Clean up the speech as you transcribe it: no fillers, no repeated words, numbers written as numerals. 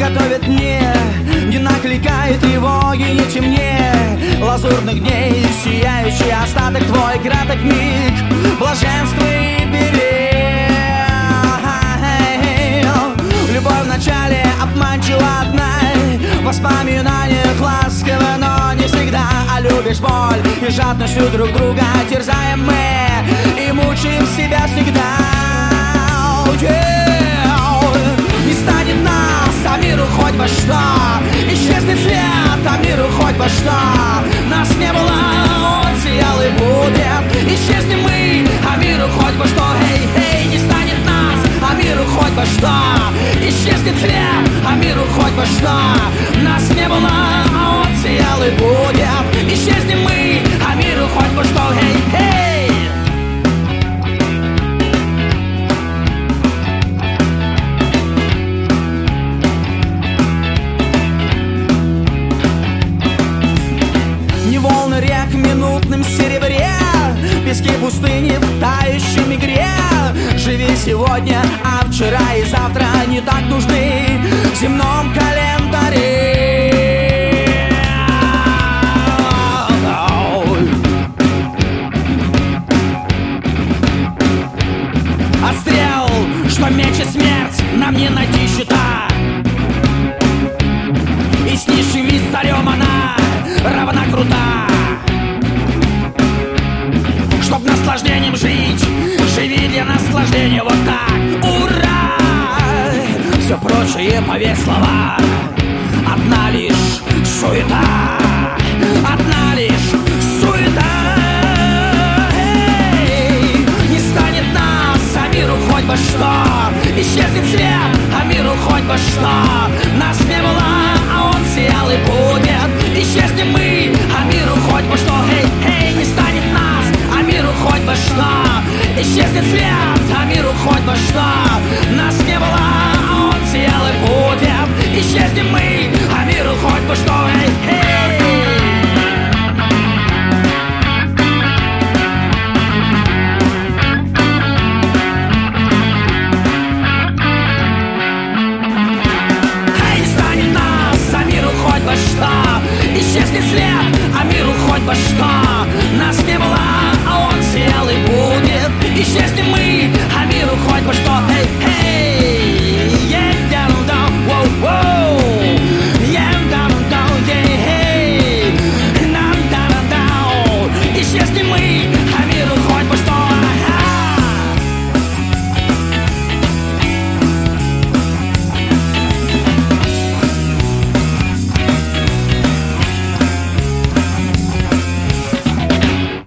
готовит мне, не накликает тревоги, не темнее лазурных дней, сияющий остаток твой краток миг блаженства и берег. Любовь вначале обманчива одна, в воспоминаниях ласково, но не всегда. А любишь боль и жадностью друг друга терзаем мы и мучаем себя всегда. Не станет нас, а миру хоть бы что, исчезнет свет, а миру хоть бы что. Нас не было, он сиял и будет. Исчезнем мы, а миру хоть бы что. Эй, эй, не станет нас, а миру хоть бы что. Исчезнет свет, а миру хоть бы что. Нас не было, а он сиял и будет. Исчезнем мы, а миру хоть бы что. Эй, эй. Волны рек в минутном серебре, пески пустыни в тающем игре. Живи сегодня, а вчера и завтра не так нужны в земном календаре. Отстрел, что меч и смерть нам не найти счета, и с низшим и с царем она равна крута. Чтоб наслаждением жить, живи для наслаждения вот так. Ура! Все прочее поверь слова, одна лишь суета, одна лишь суета. Эй, не станет нас, а миру хоть бы что. Исчезнет свет, а миру хоть бы что. Нас не было, а он сиял и будет. Исчезнем мы, а миру хоть бы что. Эй, эй, не станет нас, а миру хоть бы что. Исчезнет свет, а миру хоть бы что. Нас не было, а он сиял и будет.